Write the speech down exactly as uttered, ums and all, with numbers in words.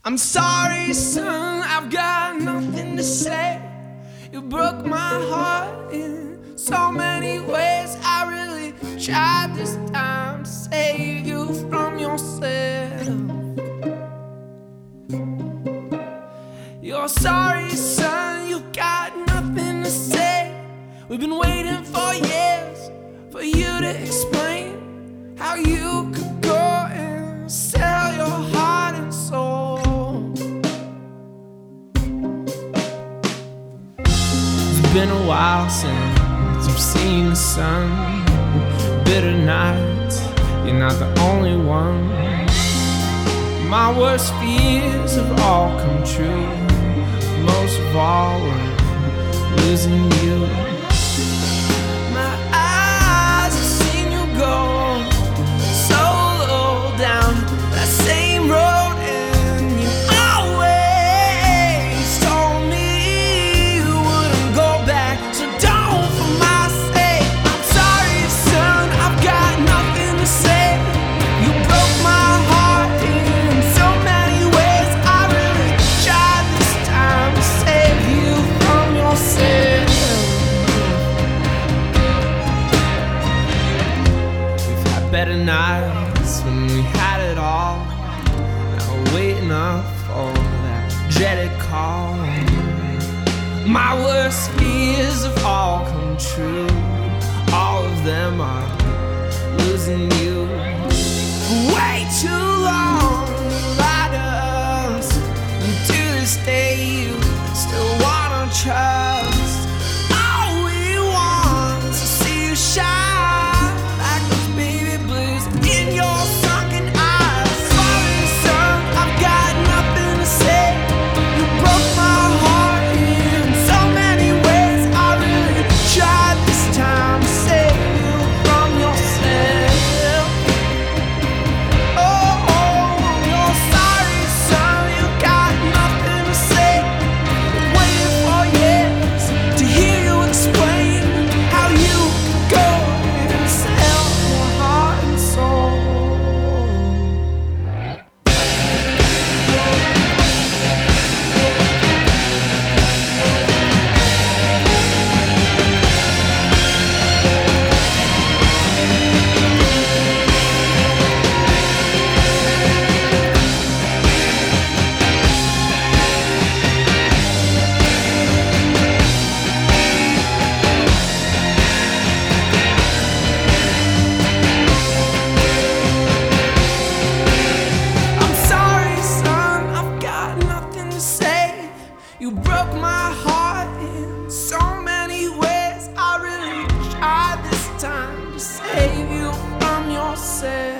I'm sorry, son, I've got nothing to say. You broke my heart in so many ways. I really tried this time to save you from yourself. You're sorry, son, you got nothing to say. We've been waiting for years for you to explain how you could go and sell your heart and soul. It's been a while since you've seen the sun. Bitter nights, you're not the only one. My worst fears have all come true. Most of all, we're losing you. My eyes have seen you go so low down that same road, and you always told me you wouldn't go back. So don't, for my sake. I'm sorry, son, I've got nothing to say. You broke my heart in so many ways. I really tried this time to save you from yourself. We've had better nights when we had it all. Now we're waiting up for that dreaded call. My worst fears have all come true. All of them are losing you. Way too long you lied to us, and to this day you still wanna trust. All we want is to see you shine like those baby blues in your sunken eyes. Sorry, son, I've got nothing to say. You broke my heart in so many ways. I really tried this time to save you from yourself. Oh, oh, you're sorry, son, you got nothing to say. Waiting for years to hear you explain how you could go and sell your heart and soul. I'm sorry, son, I've got nothing to say. You broke my heart in so many ways. I really tried this time to save you from yourself.